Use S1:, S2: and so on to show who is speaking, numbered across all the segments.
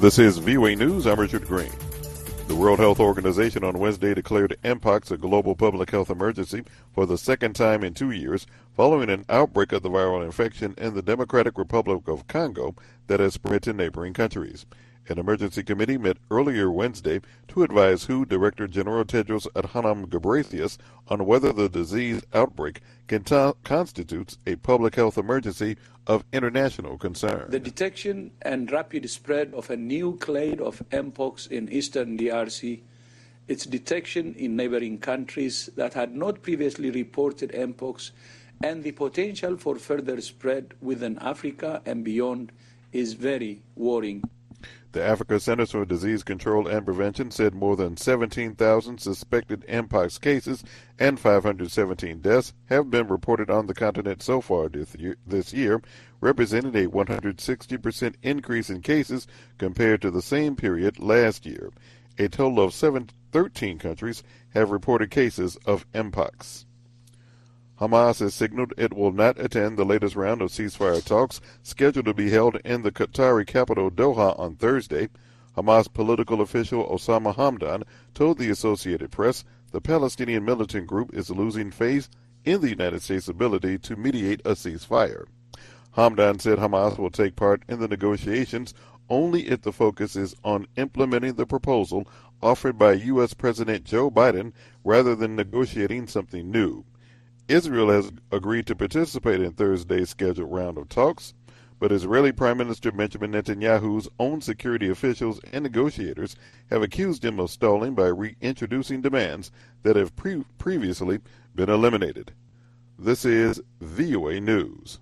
S1: This is VOA News. I'm Richard Green. The World Health Organization on Wednesday declared Mpox a global public health emergency for the second time in 2 years, following an outbreak of the viral infection in the Democratic Republic of Congo that has spread to neighboring countries. An emergency committee met earlier Wednesday to advise WHO Director General Tedros Adhanom Ghebreyesus on whether the disease outbreak constitutes a public health emergency of international concern.
S2: The detection and rapid spread of a new clade of Mpox in eastern DRC, its detection in neighboring countries that had not previously reported Mpox, and the potential for further spread within Africa and beyond is very worrying.
S1: The Africa Centers for Disease Control and Prevention said more than 17,000 suspected Mpox cases and 517 deaths have been reported on the continent so far this year, representing a 160% increase in cases compared to the same period last year. A total of 13 countries have reported cases of Mpox. Hamas has signaled it will not attend the latest round of ceasefire talks scheduled to be held in the Qatari capital Doha on Thursday. Hamas political official Osama Hamdan told the Associated Press the Palestinian militant group is losing faith in the United States' ability to mediate a ceasefire. Hamdan said Hamas will take part in the negotiations only if the focus is on implementing the proposal offered by U.S. President Joe Biden rather than negotiating something new. Israel has agreed to participate in Thursday's scheduled round of talks, but Israeli Prime Minister Benjamin Netanyahu's own security officials and negotiators have accused him of stalling by reintroducing demands that have previously been eliminated. This is VOA News.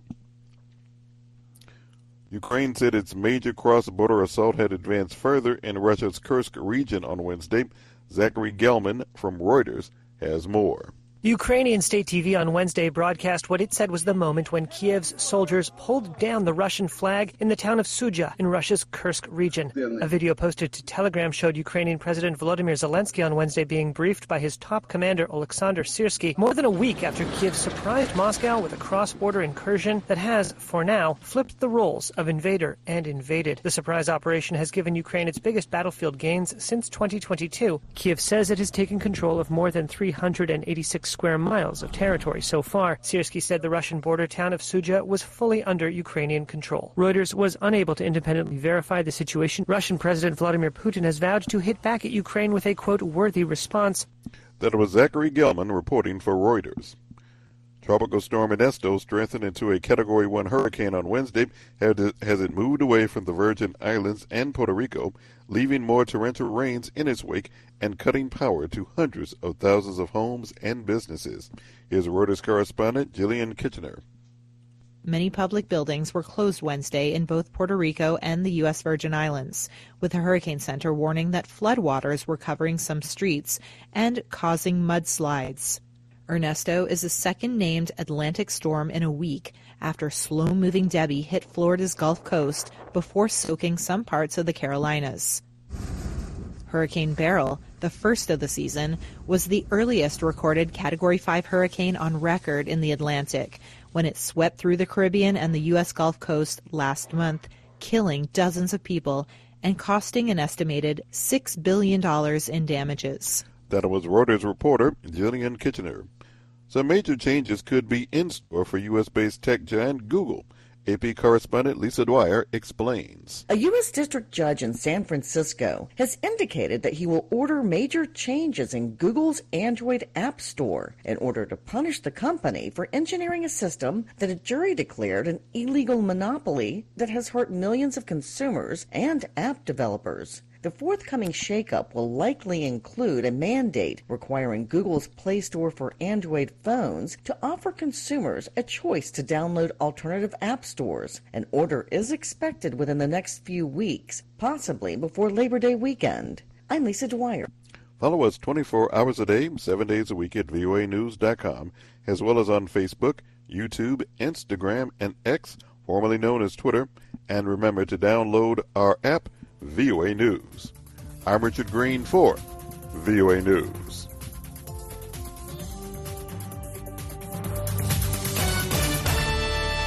S1: Ukraine said its major cross-border assault had advanced further in Russia's Kursk region on Wednesday. Zachary Gelman from Reuters has more.
S3: Ukrainian state TV on Wednesday broadcast what it said was the moment when Kiev's soldiers pulled down the Russian flag in the town of Sudzha in Russia's Kursk region. A video posted to Telegram showed Ukrainian President Volodymyr Zelensky on Wednesday being briefed by his top commander Oleksandr Syrskyi more than a week after Kiev surprised Moscow with a cross-border incursion that has, for now, flipped the roles of invader and invaded. The surprise operation has given Ukraine its biggest battlefield gains since 2022. Kiev says it has taken control of more than 386 square miles of territory so far. Syrskyi said the Russian border town of Sudzha was fully under Ukrainian control. Reuters was unable to independently verify the situation. Russian President Vladimir Putin has vowed to hit back at Ukraine with a, quote, worthy response.
S1: That was Zachary Gelman reporting for Reuters. Tropical storm Ernesto strengthened into a Category 1 hurricane on Wednesday as it moved away from the Virgin Islands and Puerto Rico, leaving more torrential rains in its wake and cutting power to hundreds of thousands of homes and businesses. Here's Reuters correspondent Jillian Kitchener.
S4: Many public buildings were closed Wednesday in both Puerto Rico and the U.S. Virgin Islands, with the Hurricane Center warning that floodwaters were covering some streets and causing mudslides. Ernesto is the second named Atlantic storm in a week after slow-moving Debby hit Florida's Gulf Coast before soaking some parts of the Carolinas. Hurricane Beryl, the first of the season, was the earliest recorded Category 5 hurricane on record in the Atlantic when it swept through the Caribbean and the U.S. Gulf Coast last month, killing dozens of people and costing an estimated $6 billion in damages.
S1: That was Reuters reporter Jillian Kitchener. Some major changes could be in store for U.S.-based tech giant Google. AP correspondent Lisa Dwyer explains.
S5: A U.S. district judge in San Francisco has indicated that he will order major changes in Google's Android App Store in order to punish the company for engineering a system that a jury declared an illegal monopoly that has hurt millions of consumers and app developers. The forthcoming shakeup will likely include a mandate requiring Google's Play Store for Android phones to offer consumers a choice to download alternative app stores. An order is expected within the next few weeks, possibly before Labor Day weekend. I'm Lisa Dwyer.
S1: Follow us 24 hours a day, 7 days a week at voanews.com, as well as on Facebook, YouTube, Instagram, and X, formerly known as Twitter. And remember to download our app, VOA News. I'm Richard Green for VOA News.